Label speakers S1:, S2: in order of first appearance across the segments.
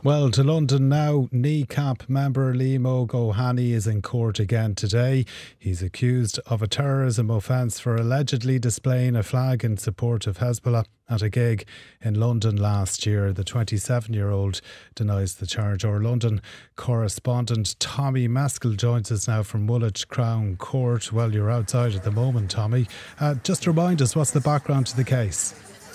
S1: Well, to London now. NECAP member Liam O'Gohany is in court again today. He's accused of a terrorism offence for allegedly displaying a flag in support of Hezbollah at a gig in London last year. The 27-year-old denies the charge. Our London correspondent Tommy Maskell joins us now from Woolwich Crown Court. Well, you're outside at the moment, Tommy. Just remind us, what's the background to the case?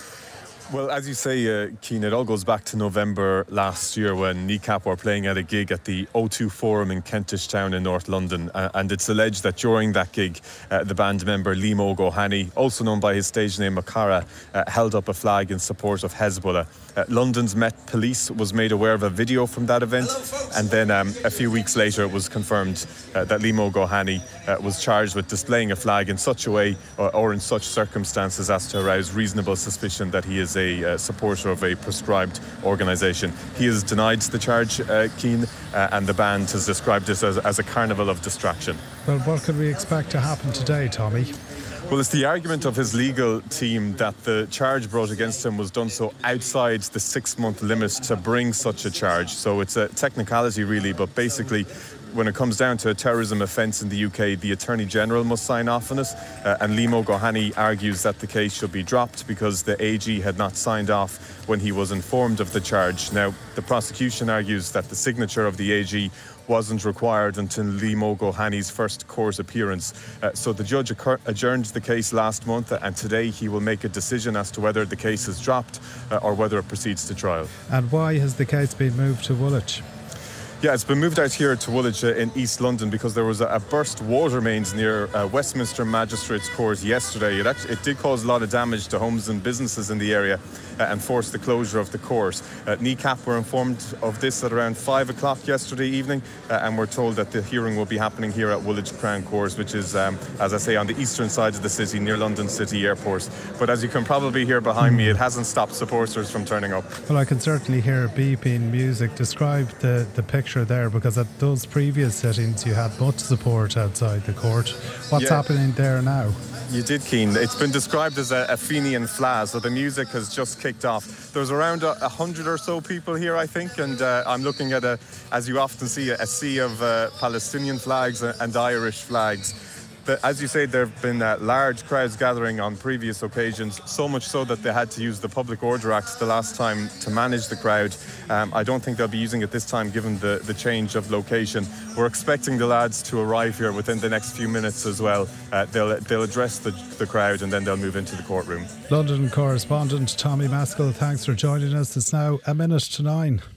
S2: Well, as you say, Cian, it all goes back to November last year when NECAP were playing at a gig at the O2 Forum in Kentish Town in North London. And it's alleged that during that gig, the band member Liam O'Gohany, also known by his stage name Makara, held up a flag in support of Hezbollah. London's Met Police was made aware of a video from that event. And then a few weeks later, it was confirmed that Liam O'Gohany was charged with displaying a flag in such a way or in such circumstances as to arouse reasonable suspicion that he is a supporter of a prescribed organisation. He has denied the charge, Cian, and the band has described this as a carnival of distraction.
S1: Well, what can we expect to happen today, Tommy?
S2: Well, it's the argument of his legal team that the charge brought against him was done so outside the 6-month limit to bring such a charge. So it's a technicality, really, but basically, when it comes down to a terrorism offence in the UK, the Attorney General must sign off on it. And Liam O'Gohany argues that the case should be dropped because the AG had not signed off when he was informed of the charge. Now, the prosecution argues that the signature of the AG wasn't required until Liam O'Gohany's first court appearance. So the judge adjourned the case last month, and today he will make a decision as to whether the case is dropped or whether it proceeds to trial.
S1: And why has the case been moved to Woolwich?
S2: Yeah, it's been moved out here to Woolwich in East London because there was a burst water mains near Westminster Magistrates Court yesterday. It did cause a lot of damage to homes and businesses in the area and forced the closure of the court. NECAP were informed of this at around 5 o'clock yesterday evening, and we're told that the hearing will be happening here at Woolwich Crown Court, which is, as I say, on the eastern side of the city near London City Airport. But as you can probably hear behind me, it hasn't stopped supporters from turning up.
S1: Well, I can certainly hear beeping music. Describe the picture there, because at those previous sittings you had much support outside the court. What's happening there now?
S2: You did, Cian. It's been described as a Fenian Fleadh, so the music has just kicked off. There's around 100 or so people here, I think, and I'm looking at, as you often see, a sea of Palestinian flags and Irish flags. As you say, there have been large crowds gathering on previous occasions, so much so that they had to use the Public Order Act the last time to manage the crowd. I don't think they'll be using it this time, given the change of location. We're expecting the lads to arrive here within the next few minutes as well. They'll address the crowd and then they'll move into the courtroom.
S1: London correspondent Tommy Maskell, thanks for joining us. It's now 9:01.